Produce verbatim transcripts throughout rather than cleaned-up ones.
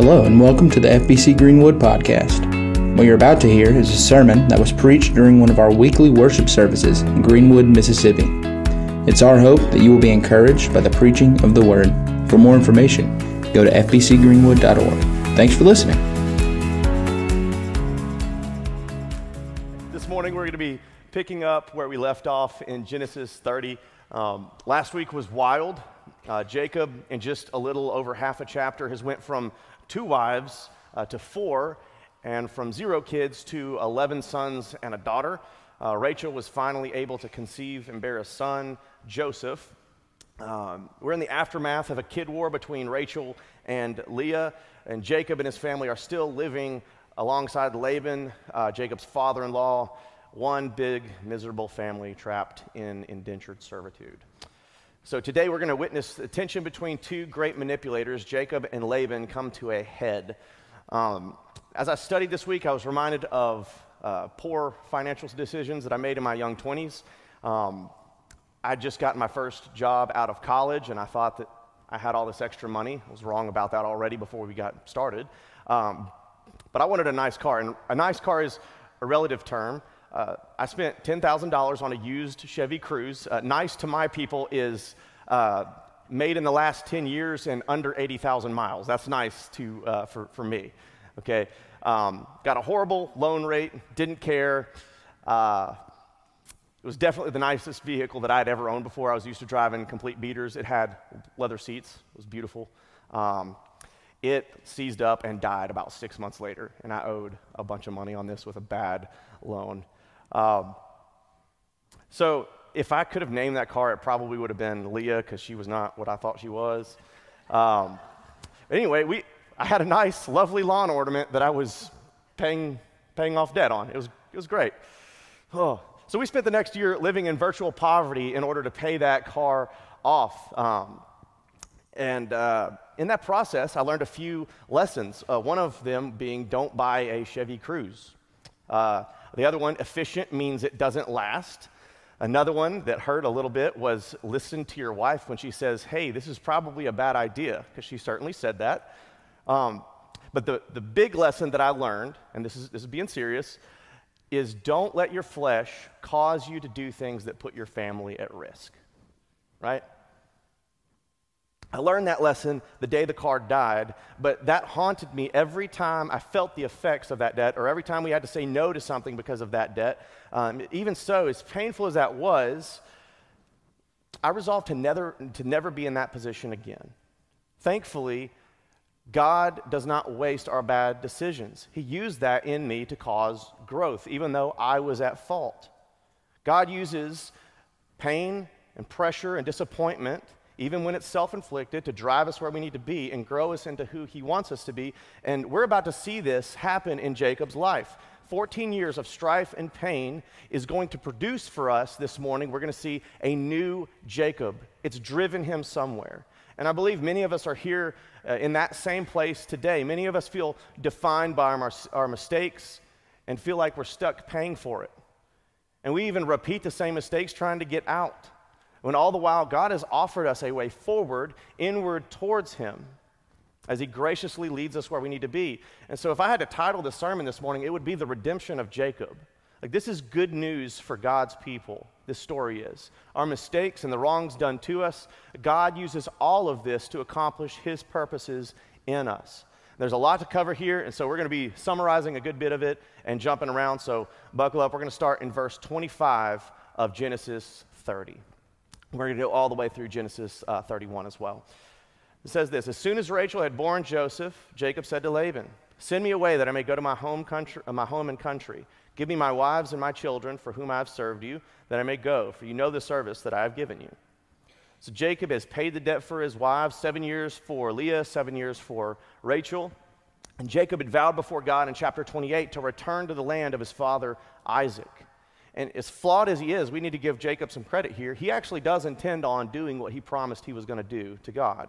Hello and welcome to the F B C Greenwood podcast. What you're about to hear is a sermon that was preached during one of our weekly worship services in Greenwood, Mississippi. It's our hope that you will be encouraged by the preaching of the Word. For more information, go to f b c greenwood dot org. Thanks for listening. This morning we're going to be picking up where we left off in Genesis thirty. Um, last week was wild. Uh, Jacob, in just a little over half a chapter, has went from two wives uh, to four, and from zero kids to eleven sons and a daughter. Uh, Rachel was finally able to conceive and bear a son, Joseph. Um, we're in the aftermath of a kid war between Rachel and Leah, and Jacob and his family are still living alongside Laban, uh, Jacob's father-in-law, one big, miserable family trapped in indentured servitude. So today we're going to witness the tension between two great manipulators, Jacob and Laban, come to a head. Um, as I studied this week, I was reminded of uh, poor financial decisions that I made in my young twenties. Um, I'd just gotten my first job out of college, and I thought that I had all this extra money. I was wrong about that already before we got started. Um, but I wanted a nice car, and a nice car is a relative term. Uh, I spent ten thousand dollars on a used Chevy Cruze. Uh, nice to my people is uh, made in the last ten years and under eighty thousand miles. That's nice to uh, for, for me, okay? Um, got a horrible loan rate, didn't care. Uh, it was definitely the nicest vehicle that I had ever owned before. I was used to driving complete beaters. It had leather seats. It was beautiful. Um, it seized up and died about six months later, and I owed a bunch of money on this with a bad loan. Um, so if I could have named that car, it probably would have been Leah, because she was not what I thought she was. Um, anyway, we I had a nice, lovely lawn ornament that I was paying paying off debt on. It was it was great. Oh. So we spent the next year living in virtual poverty in order to pay that car off. Um, and uh, in that process, I learned a few lessons. Uh, one of them being, don't buy a Chevy Cruze. Uh, The other one, efficient, means it doesn't last. Another one that hurt a little bit was listen to your wife when she says, hey, this is probably a bad idea, because she certainly said that. Um, but the, the big lesson that I learned, and this is, this is being serious, is don't let your flesh cause you to do things that put your family at risk, right? I learned that lesson the day the car died, but that haunted me every time I felt the effects of that debt, or every time we had to say no to something because of that debt. Um, even so, as painful as that was, I resolved to never, to never be in that position again. Thankfully, God does not waste our bad decisions. He used that in me to cause growth, even though I was at fault. God uses pain and pressure and disappointment, even when it's self-inflicted, to drive us where we need to be and grow us into who he wants us to be. And we're about to see this happen in Jacob's life. fourteen years of strife and pain is going to produce for us this morning. We're going to see a new Jacob. It's driven him somewhere. And I believe many of us are here uh, in that same place today. Many of us feel defined by our, our mistakes and feel like we're stuck paying for it. And we even repeat the same mistakes trying to get out, when all the while God has offered us a way forward, inward towards him, as he graciously leads us where we need to be. And so if I had to title this sermon this morning, it would be The Redemption of Jacob. Like, this is good news for God's people, this story is. Our mistakes and the wrongs done to us, God uses all of this to accomplish his purposes in us. There's a lot to cover here, and so we're going to be summarizing a good bit of it and jumping around, so buckle up. We're going to start in verse twenty-five of Genesis thirty. We're going to go all the way through Genesis uh, thirty-one as well. It says this: as soon as Rachel had borne Joseph, Jacob said to Laban, send me away that I may go to my home country, uh, my home and country. Give me my wives and my children for whom I have served you, that I may go, for you know the service that I have given you. So Jacob has paid the debt for his wives, seven years for Leah, seven years for Rachel. And Jacob had vowed before God in chapter twenty-eight to return to the land of his father Isaac. And as flawed as he is, we need to give Jacob some credit here. He actually does intend on doing what he promised he was going to do to God.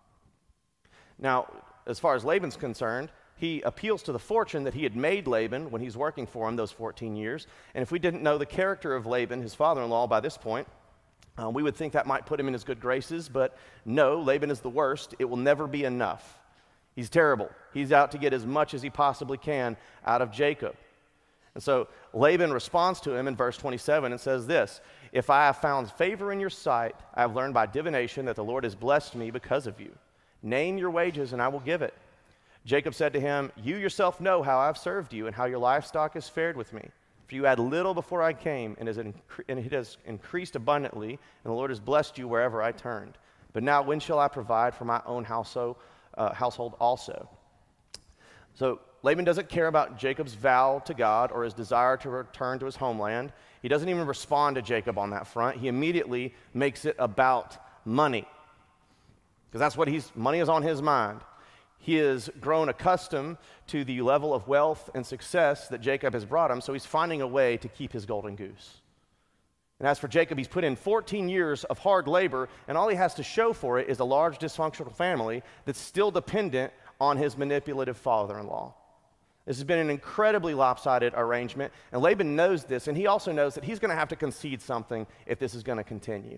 Now, as far as Laban's concerned, he appeals to the fortune that he had made Laban when he's working for him those fourteen years. And if we didn't know the character of Laban, his father-in-law, by this point, uh, we would think that might put him in his good graces. But no, Laban is the worst. It will never be enough. He's terrible. He's out to get as much as he possibly can out of Jacob. And so Laban responds to him in verse twenty-seven and says this, "If I have found favor in your sight, I have learned by divination that the Lord has blessed me because of you. Name your wages and I will give it." Jacob said to him, "You yourself know how I've served you and how your livestock has fared with me. For you had little before I came, and it has increased abundantly, and the Lord has blessed you wherever I turned. But now when shall I provide for my own household, uh, household also?" So Laban doesn't care about Jacob's vow to God or his desire to return to his homeland. He doesn't even respond to Jacob on that front. He immediately makes it about money, because that's what he's, money is on his mind. He has grown accustomed to the level of wealth and success that Jacob has brought him, so he's finding a way to keep his golden goose. And as for Jacob, he's put in fourteen years of hard labor, and all he has to show for it is a large dysfunctional family that's still dependent on his manipulative father-in-law. This has been an incredibly lopsided arrangement, and Laban knows this, and he also knows that he's going to have to concede something if this is going to continue.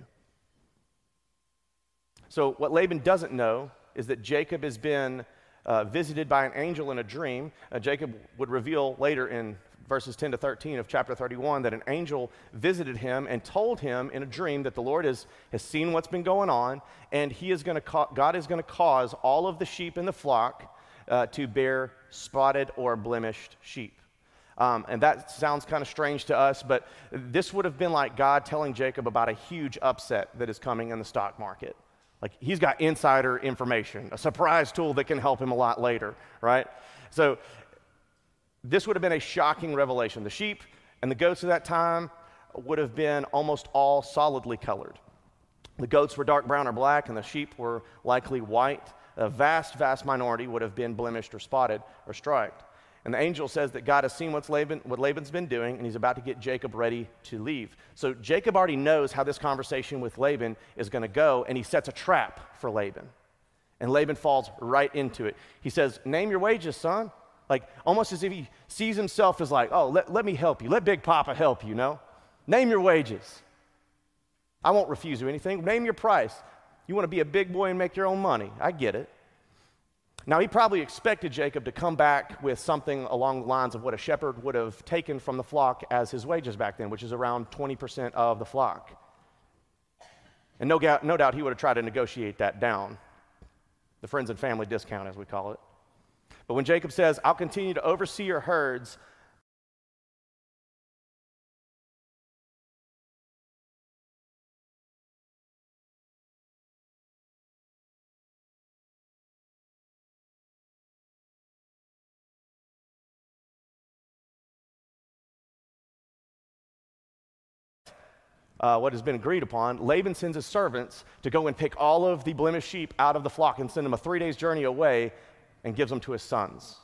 So what Laban doesn't know is that Jacob has been uh, visited by an angel in a dream. Uh, Jacob would reveal later in verses ten to thirteen of chapter thirty-one that an angel visited him and told him in a dream that the Lord has, has seen what's been going on, and he is going to ca- God is going to cause all of the sheep in the flock uh, to bear spotted or blemished sheep. Um, and that sounds kind of strange to us, but this would have been like God telling Jacob about a huge upset that is coming in the stock market. Like, he's got insider information, a surprise tool that can help him a lot later, right? So this would have been a shocking revelation. The sheep and the goats of that time would have been almost all solidly colored. The goats were dark brown or black, and the sheep were likely white. A vast, vast minority would have been blemished or spotted or striped. And the angel says that God has seen what's Laban, what Laban's been doing, and he's about to get Jacob ready to leave. So Jacob already knows how this conversation with Laban is going to go, and he sets a trap for Laban. And Laban falls right into it. He says, "Name your wages, son." Like, almost as if he sees himself as like, "Oh, let, let me help you. Let Big Papa help you, no? Name your wages. I won't refuse you anything. Name your price. You want to be a big boy and make your own money. I get it." Now, he probably expected Jacob to come back with something along the lines of what a shepherd would have taken from the flock as his wages back then, which is around twenty percent of the flock. And no, ga- no doubt he would have tried to negotiate that down, the friends and family discount, as we call it. But when Jacob says, "I'll continue to oversee your herds," Uh, what has been agreed upon, Laban sends his servants to go and pick all of the blemished sheep out of the flock and send them a three days journey away and gives them to his sons.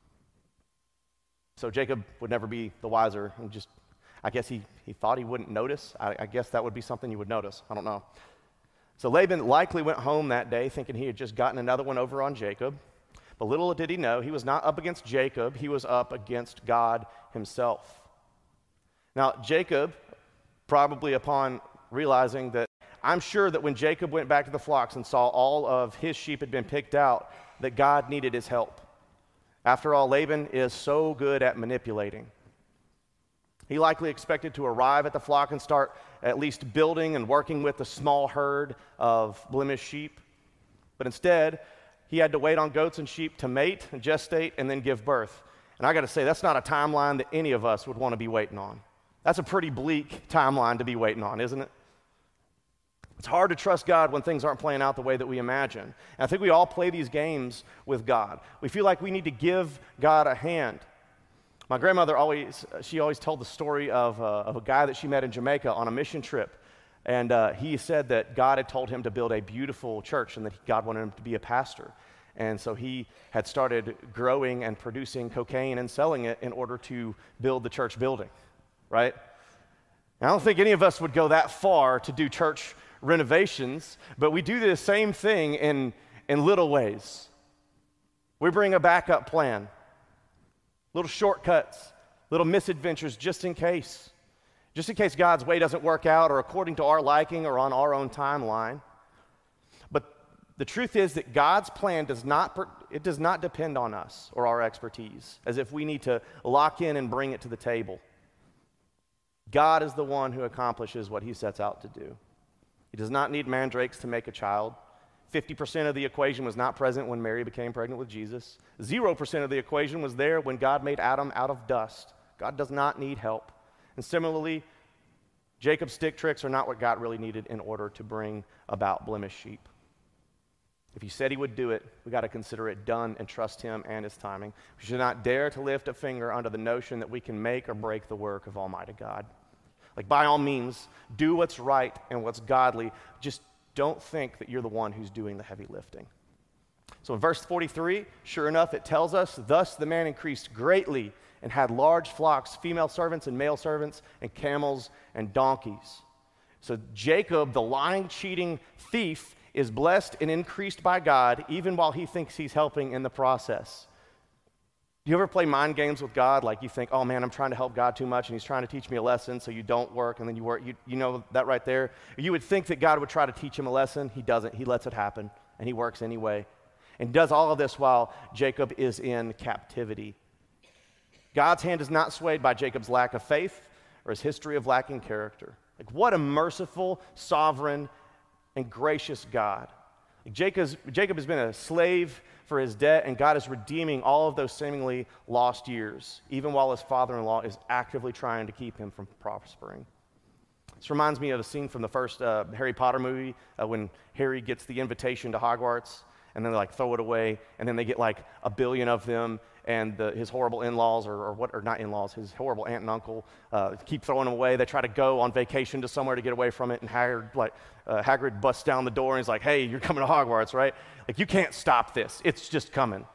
So Jacob would never be the wiser, and just, I guess he, he thought he wouldn't notice. I, I guess that would be something you would notice. I don't know. So Laban likely went home that day thinking he had just gotten another one over on Jacob. But little did he know, he was not up against Jacob, he was up against God himself. Now, Jacob, probably upon realizing that, I'm sure that when Jacob went back to the flocks and saw all of his sheep had been picked out, that God needed his help. After all, Laban is so good at manipulating. He likely expected to arrive at the flock and start at least building and working with a small herd of blemished sheep. But instead, he had to wait on goats and sheep to mate and gestate and then give birth. And I got to say, that's not a timeline that any of us would want to be waiting on. That's a pretty bleak timeline to be waiting on, isn't it? It's hard to trust God when things aren't playing out the way that we imagine. And I think we all play these games with God. We feel like we need to give God a hand. My grandmother always, she always told the story of, uh, of a guy that she met in Jamaica on a mission trip. And uh, he said that God had told him to build a beautiful church and that God wanted him to be a pastor. And so he had started growing and producing cocaine and selling it in order to build the church building, right? And I don't think any of us would go that far to do church renovations, but we do the same thing in, in little ways. We bring a backup plan, little shortcuts, little misadventures just in case. Just in case God's way doesn't work out or according to our liking or on our own timeline. But the truth is that God's plan does not, it does not depend on us or our expertise, as if we need to lock in and bring it to the table. God is the one who accomplishes what he sets out to do. He does not need mandrakes to make a child. fifty percent of the equation was not present when Mary became pregnant with Jesus. Zero percent of the equation was there when God made Adam out of dust. God does not need help. And similarly, Jacob's stick tricks are not what God really needed in order to bring about blemished sheep. If he said he would do it, we got to consider it done and trust him and his timing. We should not dare to lift a finger under the notion that we can make or break the work of Almighty God. Like, by all means, do what's right and what's godly. Just don't think that you're the one who's doing the heavy lifting. So in verse forty-three, sure enough, it tells us, thus the man increased greatly and had large flocks, female servants and male servants, and camels and donkeys. So Jacob, the lying, cheating thief, is blessed and increased by God, even while he thinks he's helping in the process. Do you ever play mind games with God? Like, you think, oh man, I'm trying to help God too much, and he's trying to teach me a lesson, so you don't work, and then you work. You, you know that right there? You would think that God would try to teach him a lesson. He doesn't. He lets it happen, and he works anyway. And does all of this while Jacob is in captivity. God's hand is not swayed by Jacob's lack of faith or his history of lacking character. Like, what a merciful, sovereign, and gracious God. Like, Jacob's, Jacob has been a slave for his debt, and God is redeeming all of those seemingly lost years, even while his father-in-law is actively trying to keep him from prospering. This reminds me of a scene from the first uh, Harry Potter movie uh, when Harry gets the invitation to Hogwarts, and then they like throw it away, and then they get like a billion of them, and the, his horrible in-laws, or, or what, or not in-laws, his horrible aunt and uncle uh, keep throwing them away. They try to go on vacation to somewhere to get away from it, and Hagrid, like, uh, Hagrid busts down the door and he's like, hey, you're coming to Hogwarts, right? Like, you can't stop this. It's just coming.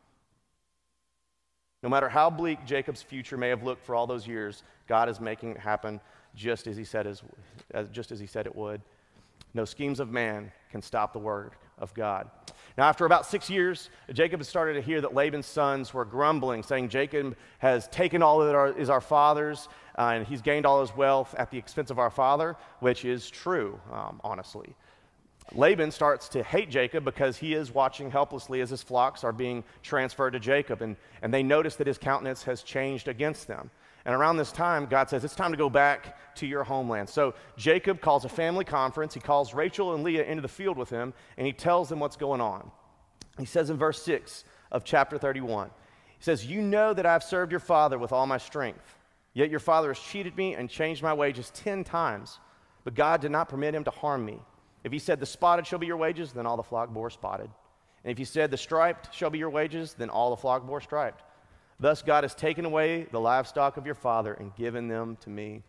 No matter how bleak Jacob's future may have looked for all those years, God is making it happen just as he said, as, as, just as he said it would. No schemes of man can stop the word of God. Now, after about six years, Jacob has started to hear that Laban's sons were grumbling, saying Jacob has taken all that are, is our father's, uh, and he's gained all his wealth at the expense of our father, which is true, um, honestly. Laban starts to hate Jacob because he is watching helplessly as his flocks are being transferred to Jacob, and, and they notice that his countenance has changed against them. And around this time, God says, it's time to go back to your homeland. So Jacob calls a family conference. He calls Rachel and Leah into the field with him, and he tells them what's going on. He says in verse six of chapter thirty-one, he says, you know that I've served your father with all my strength, yet your father has cheated me and changed my wages ten times, but God did not permit him to harm me. If he said the spotted shall be your wages, then all the flock bore spotted. And if he said the striped shall be your wages, then all the flock bore striped. Thus God has taken away the livestock of your father and given them to me.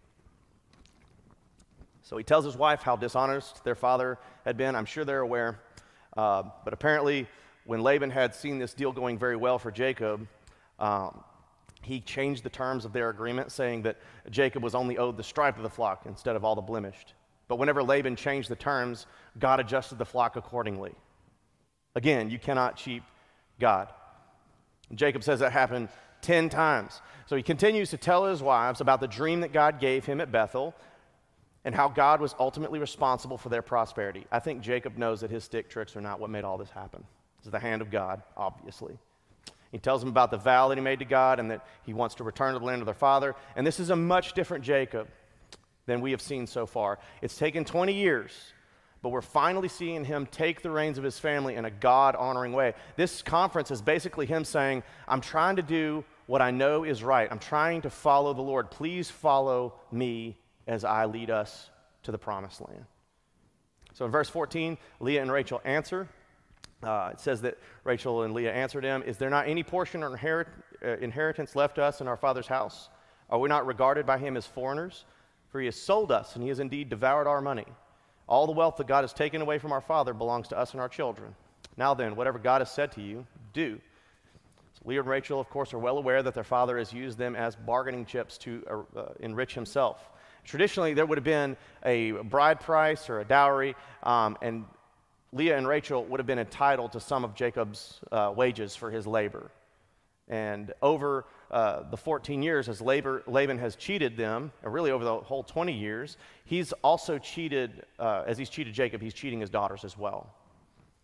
So he tells his wife how dishonest their father had been. I'm sure they're aware. Uh, but apparently, when Laban had seen this deal going very well for Jacob, um, he changed the terms of their agreement, saying that Jacob was only owed the stripe of the flock instead of all the blemished. But whenever Laban changed the terms, God adjusted the flock accordingly. Again, you cannot cheat God. Jacob says that happened ten times. So he continues to tell his wives about the dream that God gave him at Bethel and how God was ultimately responsible for their prosperity. I think Jacob knows that his stick tricks are not what made all this happen. It's the hand of God, obviously. He tells them about the vow that he made to God and that he wants to return to the land of their father. And this is a much different Jacob than we have seen so far. It's taken twenty years. But we're finally seeing him take the reins of his family in a God-honoring way. This conference is basically him saying, I'm trying to do what I know is right. I'm trying to follow the Lord. Please follow me as I lead us to the promised land. So in verse fourteen, Leah and Rachel answer. Uh, it says that Rachel and Leah answered him, is there not any portion or inherit, uh, inheritance left us in our father's house? Are we not regarded by him as foreigners? For he has sold us, and he has indeed devoured our money. All the wealth that God has taken away from our father belongs to us and our children. Now then, whatever God has said to you, do. So Leah and Rachel, of course, are well aware that their father has used them as bargaining chips to uh, enrich himself. Traditionally, there would have been a bride price or a dowry, um, and Leah and Rachel would have been entitled to some of Jacob's uh, wages for his labor. And over uh, the fourteen years, as Laban, Laban has cheated them, and really over the whole twenty years, he's also cheated, uh, as he's cheated Jacob, he's cheating his daughters as well.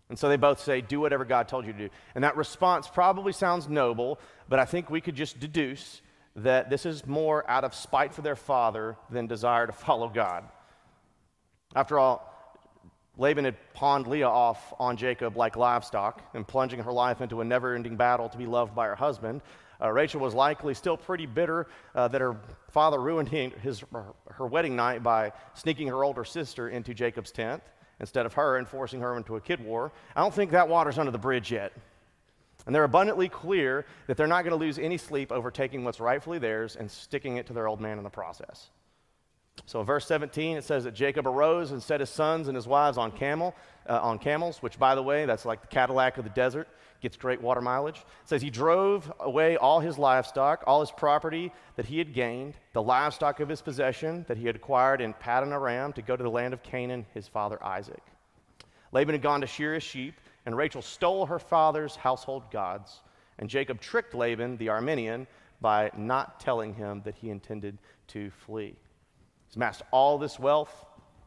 And so they both say, do whatever God told you to do. And that response probably sounds noble, but I think we could just deduce that this is more out of spite for their father than desire to follow God. After all, Laban had pawned Leah off on Jacob like livestock and plunging her life into a never-ending battle to be loved by her husband. Uh, Rachel was likely still pretty bitter uh, that her father ruined his, her wedding night by sneaking her older sister into Jacob's tent instead of her and forcing her into a kid war. I don't think that water's under the bridge yet. And they're abundantly clear that they're not going to lose any sleep over taking what's rightfully theirs and sticking it to their old man in the process. So in verse seventeen, it says that Jacob arose and set his sons and his wives on camel, uh, on camels, which, by the way, that's like the Cadillac of the desert, gets great water mileage. It says he drove away all his livestock, all his property that he had gained, the livestock of his possession that he had acquired in Paddan Aram to go to the land of Canaan, his father Isaac. Laban had gone to shear his sheep, and Rachel stole her father's household gods, and Jacob tricked Laban, the Aramean, by not telling him that he intended to flee. He's amassed all this wealth,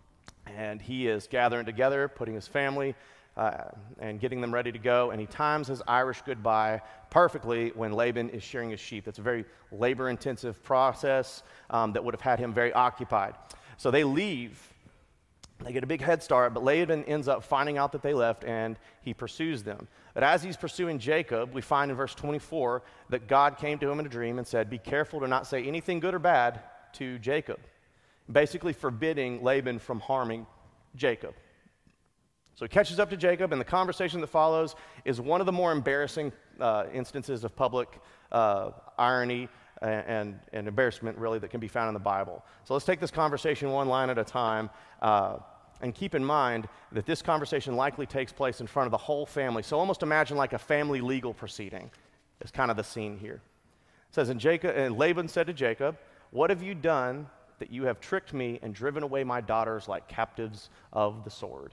and he is gathering together, putting his family uh, and getting them ready to go, and he times his Irish goodbye perfectly when Laban is shearing his sheep. That's a very labor-intensive process um, that would have had him very occupied. So they leave. They get a big head start, but Laban ends up finding out that they left, and he pursues them. But as he's pursuing Jacob, we find in verse twenty-four that God came to him in a dream and said, be careful to not say anything good or bad to Jacob, basically forbidding Laban from harming Jacob. So he catches up to Jacob, and the conversation that follows is one of the more embarrassing uh, instances of public uh, irony and, and embarrassment, really, that can be found in the Bible. So let's take this conversation one line at a time, uh, and keep in mind that this conversation likely takes place in front of the whole family. So almost imagine like a family legal proceeding. It's kind of the scene here. It says, and, Jacob, and Laban said to Jacob, what have you done that you have tricked me and driven away my daughters like captives of the sword?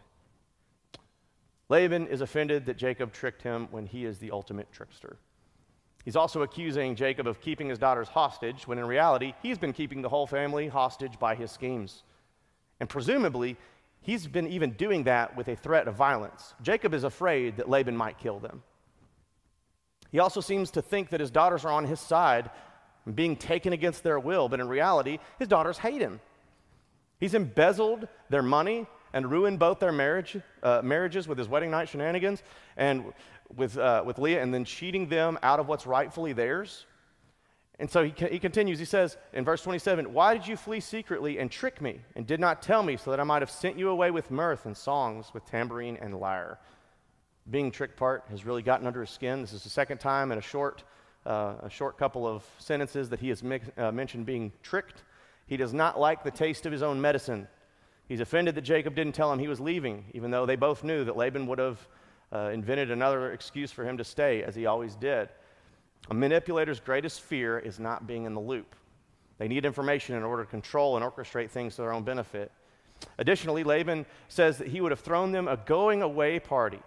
Laban is offended that Jacob tricked him when he is the ultimate trickster. He's also accusing Jacob of keeping his daughters hostage, when in reality, he's been keeping the whole family hostage by his schemes. And presumably, he's been even doing that with a threat of violence. Jacob is afraid that Laban might kill them. He also seems to think that his daughters are on his side, being taken against their will, but in reality, his daughters hate him. He's embezzled their money and ruined both their marriage, uh, marriages with his wedding night shenanigans and with, uh, with Leah, and then cheating them out of what's rightfully theirs. And so he, he continues, he says in verse twenty-seven, why did you flee secretly and trick me and did not tell me so that I might have sent you away with mirth and songs, with tambourine and lyre? Being tricked part has really gotten under his skin. This is the second time in a short Uh, a short couple of sentences that he has mi- uh, mentioned being tricked. He does not like the taste of his own medicine. He's offended that Jacob didn't tell him he was leaving, even though they both knew that Laban would have uh, invented another excuse for him to stay, as he always did. A manipulator's greatest fear is not being in the loop. They need information in order to control and orchestrate things to their own benefit. Additionally, Laban says that he would have thrown them a going-away party.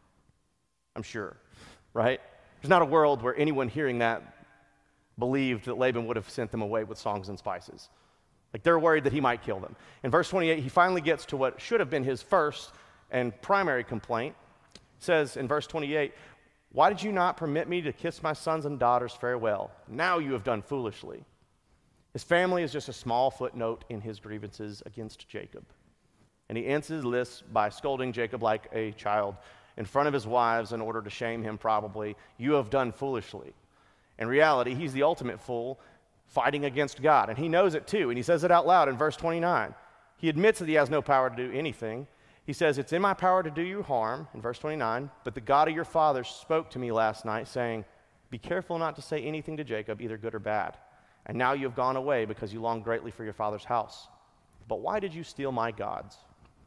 I'm sure, right? There's not a world where anyone hearing that believed that Laban would have sent them away with songs and spices. Like, they're worried that he might kill them. In verse twenty-eight, he finally gets to what should have been his first and primary complaint. It says in verse twenty-eight, why did you not permit me to kiss my sons and daughters farewell? Now you have done foolishly. His family is just a small footnote in his grievances against Jacob. And he ends his list by scolding Jacob like a child in front of his wives in order to shame him, probably. You have done foolishly. In reality, he's the ultimate fool fighting against God, and he knows it too, and he says it out loud in verse twenty-nine. He admits that he has no power to do anything. He says, it's in my power to do you harm, in verse twenty-nine, but the God of your fathers spoke to me last night, saying, be careful not to say anything to Jacob, either good or bad. And now you have gone away because you long greatly for your father's house. But why did you steal my gods?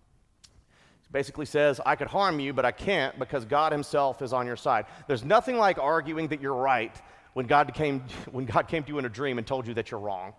Basically says, I could harm you, but I can't because God himself is on your side. There's nothing like arguing that you're right when God came, when God came to you in a dream and told you that you're wrong.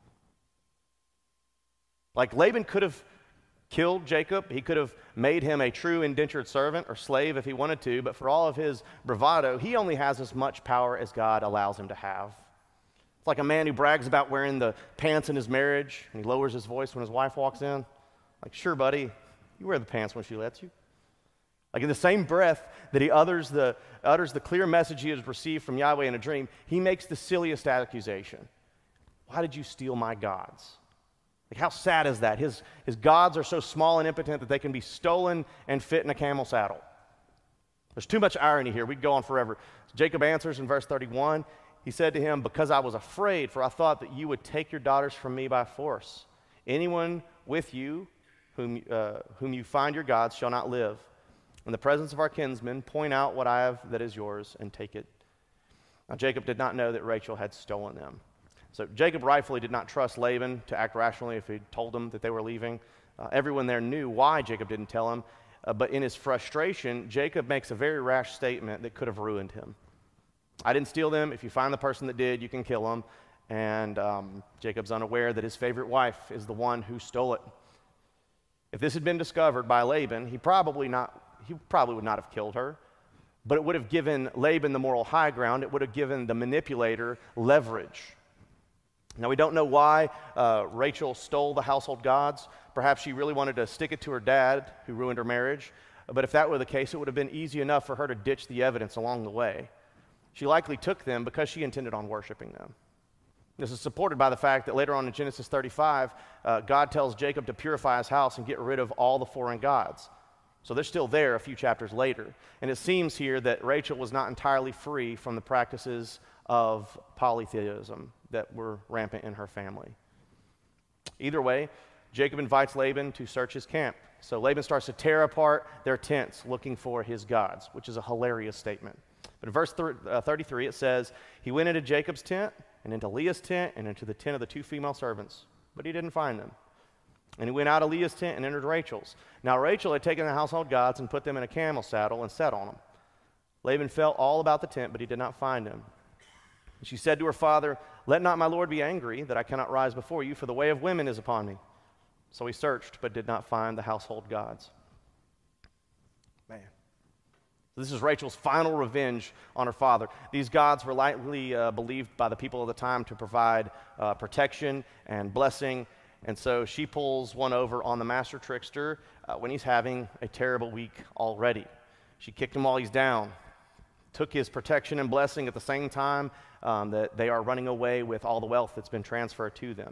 Like, Laban could have killed Jacob. He could have made him a true indentured servant or slave if he wanted to, but for all of his bravado, he only has as much power as God allows him to have. It's like a man who brags about wearing the pants in his marriage, and he lowers his voice when his wife walks in. Like, sure, buddy, you wear the pants when she lets you. Like in the same breath that he utters the, utters the clear message he has received from Yahweh in a dream, he makes the silliest accusation. Why did you steal my gods? Like, how sad is that? His, his gods are so small and impotent that they can be stolen and fit in a camel saddle. There's too much irony here. We'd go on forever. So Jacob answers in verse thirty-one. He said to him, because I was afraid, for I thought that you would take your daughters from me by force. Anyone with you whom, uh, whom you find your gods shall not live. In the presence of our kinsmen, point out what I have that is yours and take it. Now Jacob did not know that Rachel had stolen them. So Jacob rightfully did not trust Laban to act rationally if he told him that they were leaving. Uh, everyone there knew why Jacob didn't tell him, uh, but in his frustration, Jacob makes a very rash statement that could have ruined him. I didn't steal them. If you find the person that did, you can kill him. And um, Jacob's unaware that his favorite wife is the one who stole it. If this had been discovered by Laban, he probably not he probably would not have killed her, but it would have given Laban the moral high ground. It would have given the manipulator leverage. Now, we don't know why uh, Rachel stole the household gods. Perhaps she really wanted to stick it to her dad, who ruined her marriage. But if that were the case, it would have been easy enough for her to ditch the evidence along the way. She likely took them because she intended on worshiping them. This is supported by the fact that later on in Genesis thirty-five, uh, God tells Jacob to purify his house and get rid of all the foreign gods. So they're still there a few chapters later. And it seems here that Rachel was not entirely free from the practices of polytheism that were rampant in her family. Either way, Jacob invites Laban to search his camp. So Laban starts to tear apart their tents looking for his gods, which is a hilarious statement. But in verse thirty-three, it says, he went into Jacob's tent and into Leah's tent and into the tent of the two female servants, but he didn't find them. And he went out of Leah's tent and entered Rachel's. Now Rachel had taken the household gods and put them in a camel saddle and sat on them. Laban felt all about the tent, but he did not find them. And she said to her father, let not my lord be angry that I cannot rise before you, for the way of women is upon me. So he searched, but did not find the household gods. Man. This is Rachel's final revenge on her father. These gods were likely uh, believed by the people of the time to provide uh, protection and blessing. And so she pulls one over on the master trickster uh, when he's having a terrible week already. She kicked him while he's down, took his protection and blessing at the same time um, that they are running away with all the wealth that's been transferred to them.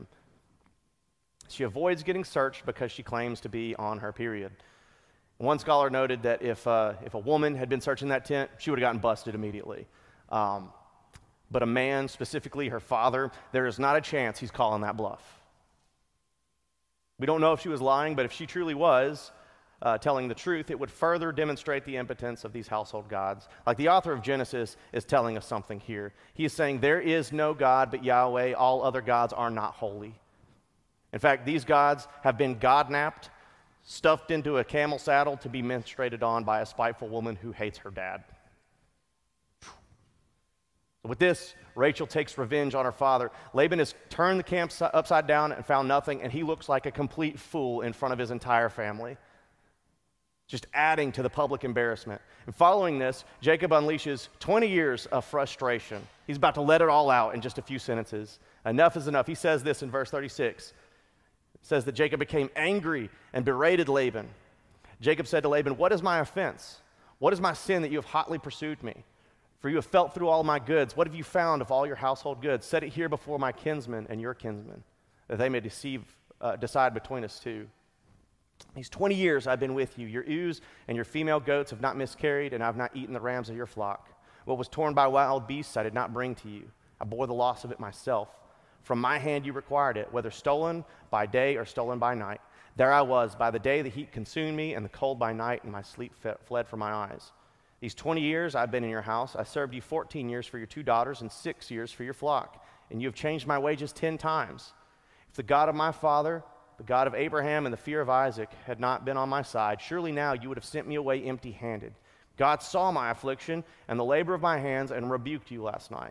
She avoids getting searched because she claims to be on her period. One scholar noted that if, uh, if a woman had been searching that tent, she would have gotten busted immediately. Um, but a man, specifically her father, there is not a chance he's calling that bluff. We don't know if she was lying, but if she truly was uh, telling the truth, it would further demonstrate the impotence of these household gods. Like the author of Genesis is telling us something here. He is saying there is no God but Yahweh. All other gods are not holy. In fact, these gods have been God-napped, stuffed into a camel saddle to be menstruated on by a spiteful woman who hates her dad. With this, Rachel takes revenge on her father. Laban has turned the camp upside down and found nothing, and he looks like a complete fool in front of his entire family, just adding to the public embarrassment. And following this, Jacob unleashes twenty years of frustration. He's about to let it all out in just a few sentences. Enough is enough. He says this in verse thirty-six. It says that Jacob became angry and berated Laban. Jacob said to Laban, what is my offense? What is my sin that you have hotly pursued me? For you have felt through all my goods. What have you found of all your household goods? Set it here before my kinsmen and your kinsmen, that they may deceive, uh, decide between us two. These twenty years I've been with you. Your ewes and your female goats have not miscarried, and I have not eaten the rams of your flock. What was torn by wild beasts I did not bring to you. I bore the loss of it myself. From my hand you required it, whether stolen by day or stolen by night. There I was. By the day the heat consumed me, and the cold by night, and my sleep fled from my eyes. These twenty years I've been in your house. I served you fourteen years for your two daughters and six years for your flock, and you have changed my wages ten times. If the God of my father, the God of Abraham and the fear of Isaac had not been on my side, surely now you would have sent me away empty-handed. God saw my affliction and the labor of my hands and rebuked you last night.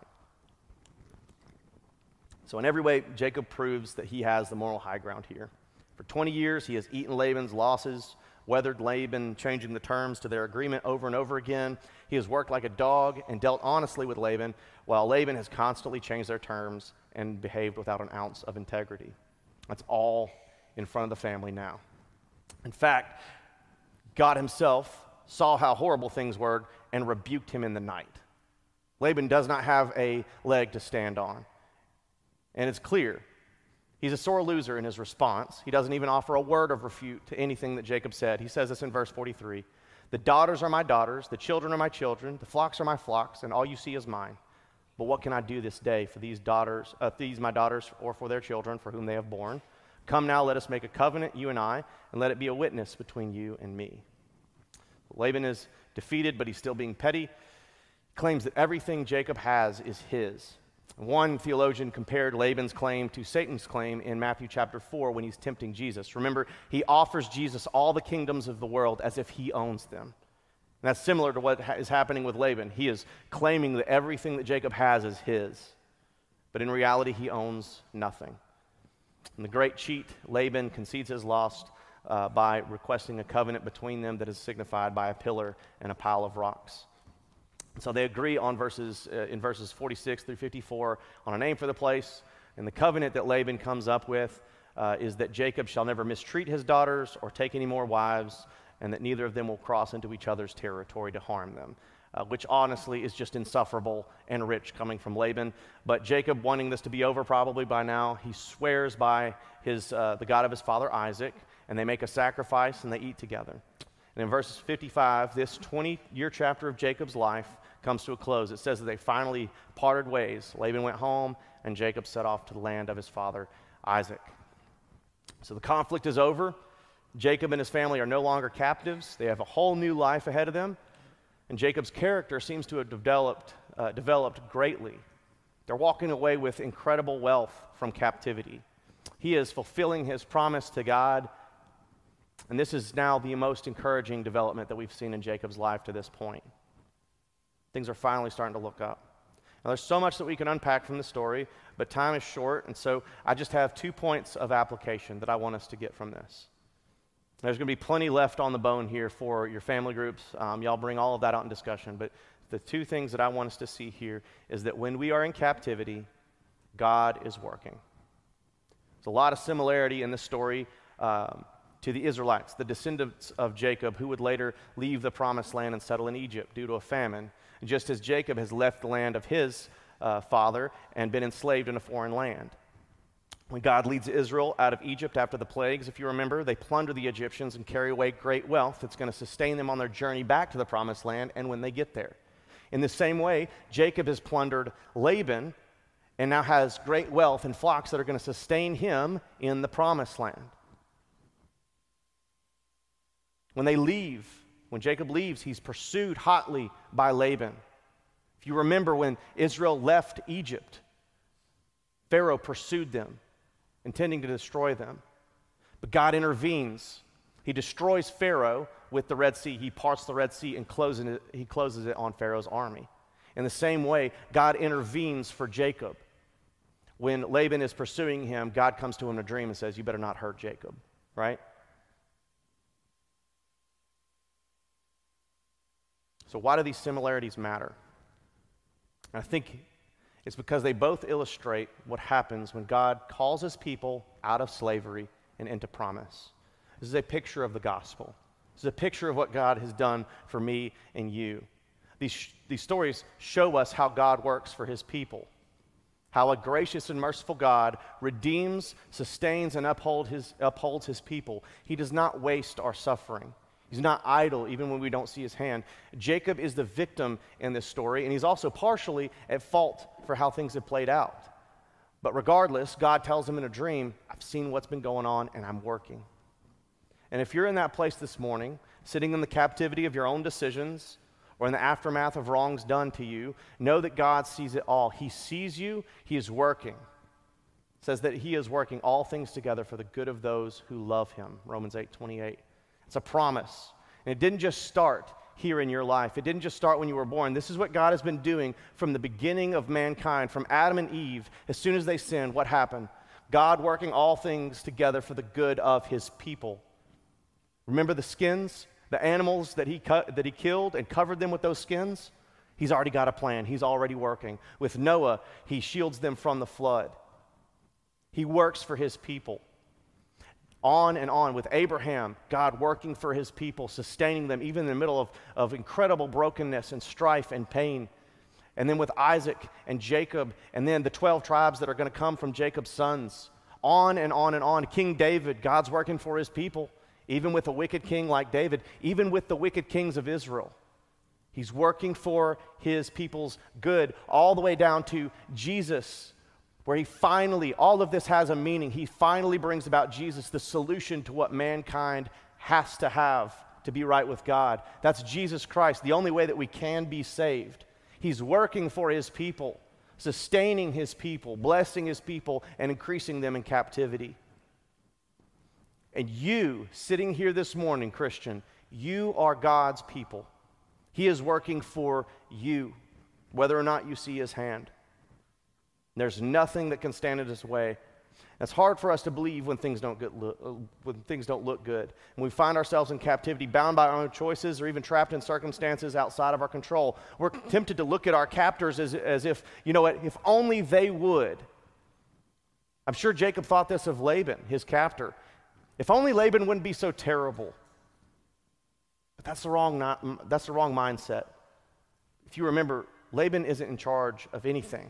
So in every way, Jacob proves that he has the moral high ground here. For twenty years, he has eaten Laban's losses, weathered Laban, changing the terms to their agreement over and over again. He has worked like a dog and dealt honestly with Laban, while Laban has constantly changed their terms and behaved without an ounce of integrity. That's all in front of the family now. In fact, God himself saw how horrible things were, and rebuked him in the night. Laban does not have a leg to stand on. And it's clear. He's a sore loser in his response. He doesn't even offer a word of refute to anything that Jacob said. He says this in verse forty-three. The daughters are my daughters, the children are my children, the flocks are my flocks, and all you see is mine. But what can I do this day for these daughters, uh, these my daughters, or for their children, for whom they have borne? Come now, let us make a covenant, you and I, and let it be a witness between you and me. Laban is defeated, but he's still being petty. He claims that everything Jacob has is his. One theologian compared Laban's claim to Satan's claim in Matthew chapter four when he's tempting Jesus. Remember, he offers Jesus all the kingdoms of the world as if he owns them. And that's similar to what ha- is happening with Laban. He is claiming that everything that Jacob has is his. But in reality, he owns nothing. And the great cheat, Laban concedes his loss uh, by requesting a covenant between them that is signified by a pillar and a pile of rocks. So they agree on verses uh, in verses forty-six through fifty-four on a name for the place. And the covenant that Laban comes up with uh, is that Jacob shall never mistreat his daughters or take any more wives, and that neither of them will cross into each other's territory to harm them, uh, which honestly is just insufferable and rich coming from Laban. But Jacob, wanting this to be over probably by now, he swears by his uh, the God of his father Isaac, and they make a sacrifice and they eat together. And in verses fifty-five, this twenty-year chapter of Jacob's life comes to a close. It says that they finally parted ways. Laban went home, and Jacob set off to the land of his father Isaac. So the conflict is over. Jacob and his family are no longer captives. They have a whole new life ahead of them. And Jacob's character seems to have developed, uh, developed greatly. They're walking away with incredible wealth from captivity. He is fulfilling his promise to God. And this is now the most encouraging development that we've seen in Jacob's life to this point. Things are finally starting to look up. Now, there's so much that we can unpack from the story, but time is short, and so I just have two points of application that I want us to get from this. There's going to be plenty left on the bone here for your family groups. Um, y'all bring all of that out in discussion, but the two things that I want us to see here is that when we are in captivity, God is working. There's a lot of similarity in this story um, to the Israelites, the descendants of Jacob, who would later leave the promised land and settle in Egypt due to a famine. And just as Jacob has left the land of his uh, father and been enslaved in a foreign land. When God leads Israel out of Egypt after the plagues, if you remember, they plunder the Egyptians and carry away great wealth that's going to sustain them on their journey back to the promised land and when they get there. In the same way, Jacob has plundered Laban and now has great wealth and flocks that are going to sustain him in the promised land. When they leave, when Jacob leaves, he's pursued hotly by Laban. If you remember when Israel left Egypt, Pharaoh pursued them, intending to destroy them. But God intervenes. He destroys Pharaoh with the Red Sea. He parts the Red Sea and closes it, he closes it on Pharaoh's army. In the same way, God intervenes for Jacob. When Laban is pursuing him, God comes to him in a dream and says, you better not hurt Jacob, right? So why do these similarities matter? I think it's because they both illustrate what happens when God calls his people out of slavery and into promise. This is a picture of the gospel. This is a picture of what God has done for me and you. These, these stories show us how God works for his people, how a gracious and merciful God redeems, sustains, and uphold his, upholds his people. He does not waste our suffering. He's not idle even when we don't see his hand. Jacob is the victim in this story, and he's also partially at fault for how things have played out. But regardless, God tells him in a dream, I've seen what's been going on, and I'm working. And if you're in that place this morning, sitting in the captivity of your own decisions or in the aftermath of wrongs done to you, know that God sees it all. He sees you. He is working. It says that he is working all things together for the good of those who love him, Romans eight twenty-eight. It's a promise. And it didn't just start here in your life. It didn't just start when you were born. This is what God has been doing from the beginning of mankind, from Adam and Eve. As soon as they sinned, what happened? God working all things together for the good of his people. Remember the skins, the animals that he cut, that he killed and covered them with those skins? He's already got a plan. He's already working. With Noah, he shields them from the flood. He works for his people. On and on with Abraham, God working for his people, sustaining them even in the middle of, of incredible brokenness and strife and pain. And then with Isaac and Jacob, and then the twelve tribes that are going to come from Jacob's sons. On and on and on. King David, God's working for his people, even with a wicked king like David, even with the wicked kings of Israel. He's working for his people's good, all the way down to Jesus, where he finally, all of this has a meaning. He finally brings about Jesus, the solution to what mankind has to have to be right with God. That's Jesus Christ, the only way that we can be saved. He's working for his people, sustaining his people, blessing his people, and increasing them in captivity. And you, sitting here this morning, Christian, you are God's people. He is working for you, whether or not you see his hand. There's nothing that can stand in his way. It's hard for us to believe when things don't get lo- when things don't look good. And we find ourselves in captivity, bound by our own choices, or even trapped in circumstances outside of our control. We're tempted to look at our captors as, as if, you know what, if only they would. I'm sure Jacob thought this of Laban, his captor. If only Laban wouldn't be so terrible. But that's the wrong, not, that's the wrong mindset. If you remember, Laban isn't in charge of anything.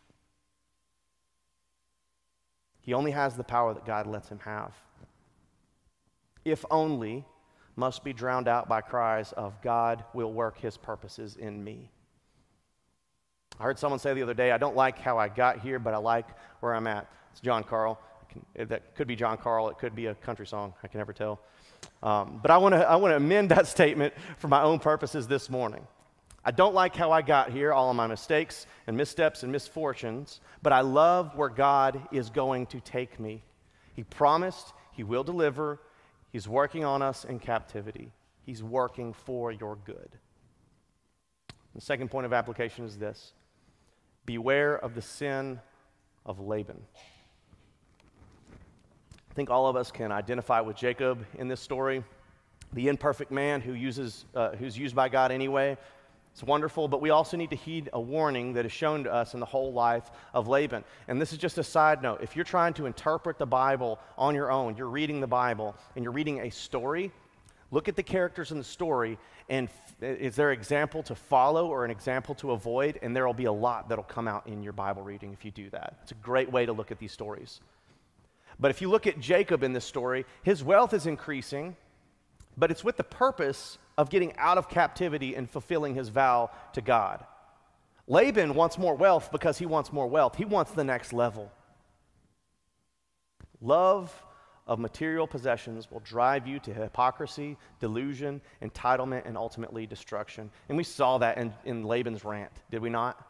He only has the power that God lets him have. If only must be drowned out by cries of God will work his purposes in me. I heard someone say the other day, I don't like how I got here, but I like where I'm at. It's John Carl. Can, that could be John Carl. It could be a country song. I can never tell. Um, but I want to I want to amend that statement for my own purposes this morning. I don't like how I got here, all of my mistakes and missteps and misfortunes, but I love where God is going to take me. He promised he will deliver. He's working on us in captivity. He's working for your good. The second point of application is this: beware of the sin of Laban. I think all of us can identify with Jacob in this story, the imperfect man who uses, uh, who's used by God anyway. It's wonderful, but we also need to heed a warning that is shown to us in the whole life of Laban. And this is just a side note. If you're trying to interpret the Bible on your own, you're reading the Bible, and you're reading a story, look at the characters in the story, and f- is there an example to follow or an example to avoid? And there will be a lot that will come out in your Bible reading if you do that. It's a great way to look at these stories. But if you look at Jacob in this story, his wealth is increasing, but it's with the purpose of getting out of captivity and fulfilling his vow to God. Laban wants more wealth because he wants more wealth. He wants the next level. Love of material possessions will drive you to hypocrisy, delusion, entitlement, and ultimately destruction. And we saw that in, in Laban's rant, did we not?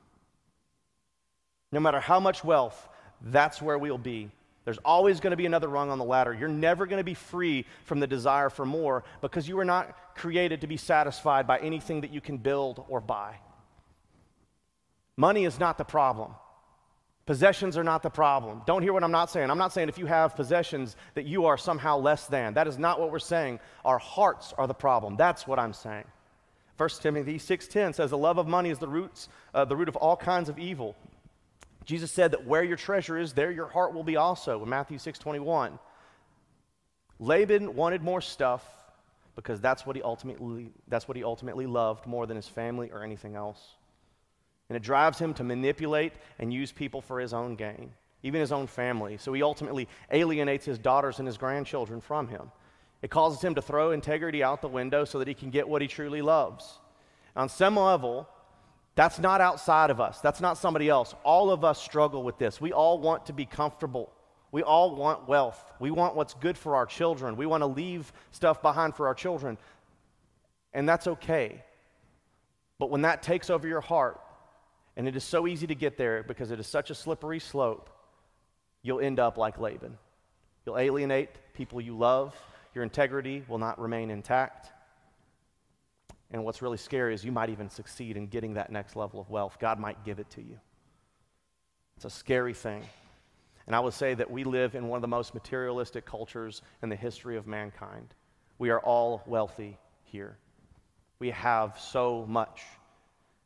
No matter how much wealth, that's where we'll be. There's always going to be another rung on the ladder. You're never going to be free from the desire for more because you were not created to be satisfied by anything that you can build or buy. Money is not the problem. Possessions are not the problem. Don't hear what I'm not saying. I'm not saying if you have possessions that you are somehow less than. That is not what we're saying. Our hearts are the problem. That's what I'm saying. First Timothy six ten says the love of money is the roots, uh, the root of all kinds of evil. Jesus said that where your treasure is, there your heart will be also, in Matthew six twenty-one. Laban wanted more stuff because that's what he ultimately that's what he ultimately loved more than his family or anything else. And it drives him to manipulate and use people for his own gain, even his own family. So he ultimately alienates his daughters and his grandchildren from him. It causes him to throw integrity out the window so that he can get what he truly loves. On some level, that's not outside of us. That's not somebody else. All of us struggle with this. We all want to be comfortable. We all want wealth. We want what's good for our children. We want to leave stuff behind for our children. And that's okay. But when that takes over your heart, and it is so easy to get there because it is such a slippery slope, you'll end up like Laban. You'll alienate people you love. Your integrity will not remain intact. And what's really scary is you might even succeed in getting that next level of wealth. God might give it to you. It's a scary thing. And I would say that we live in one of the most materialistic cultures in the history of mankind. We are all wealthy here. We have so much.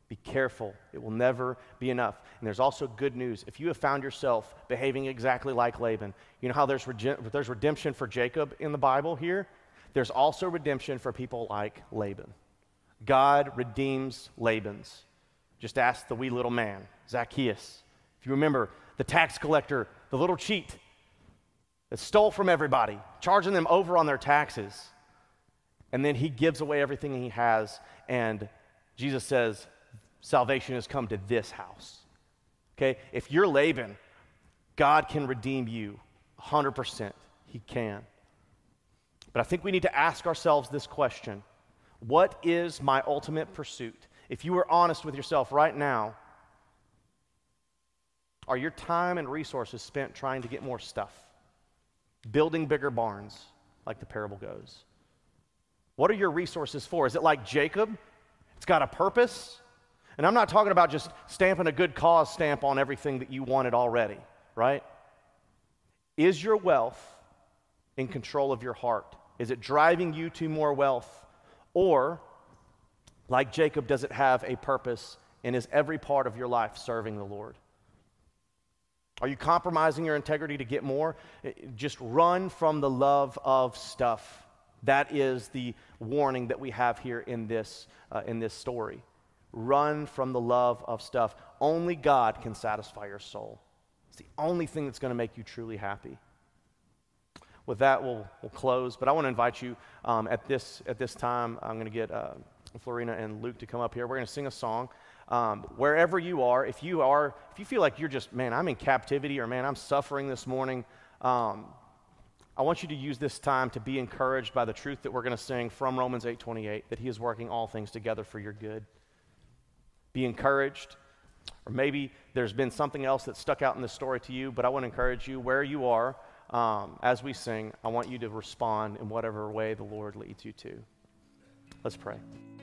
Be careful. It will never be enough. And there's also good news. If you have found yourself behaving exactly like Laban, you know how there's, rege- there's redemption for Jacob in the Bible here? There's also redemption for people like Laban. God redeems Laban's. Just ask the wee little man, Zacchaeus. If you remember, the tax collector, the little cheat that stole from everybody, charging them over on their taxes. And then he gives away everything he has, and Jesus says, salvation has come to this house. Okay? If you're Laban, God can redeem you one hundred percent. He can. But I think we need to ask ourselves this question. What is my ultimate pursuit? If you were honest with yourself right now, are your time and resources spent trying to get more stuff? Building bigger barns, like the parable goes? What are your resources for? Is it like Jacob? It's got a purpose? And I'm not talking about just stamping a good cause stamp on everything that you wanted already, right? Is your wealth in control of your heart? Is it driving you to more wealth? Or, like Jacob, does it have a purpose and is every part of your life serving the Lord? Are you compromising your integrity to get more? Just run from the love of stuff. That is the warning that we have here in this, uh, in this story. Run from the love of stuff. Only God can satisfy your soul. It's the only thing that's going to make you truly happy. With that, we'll, we'll close. But I want to invite you um, at this at this time. I'm going to get uh, Florina and Luke to come up here. We're going to sing a song. Um, wherever you are, if you are, if you feel like you're just, man, I'm in captivity, or man, I'm suffering this morning, um, I want you to use this time to be encouraged by the truth that we're going to sing from Romans eight twenty-eight, that he is working all things together for your good. Be encouraged. Or maybe there's been something else that stuck out in this story to you, but I want to encourage you where you are um, as we sing. I want you to respond in whatever way the Lord leads you to. Let's pray.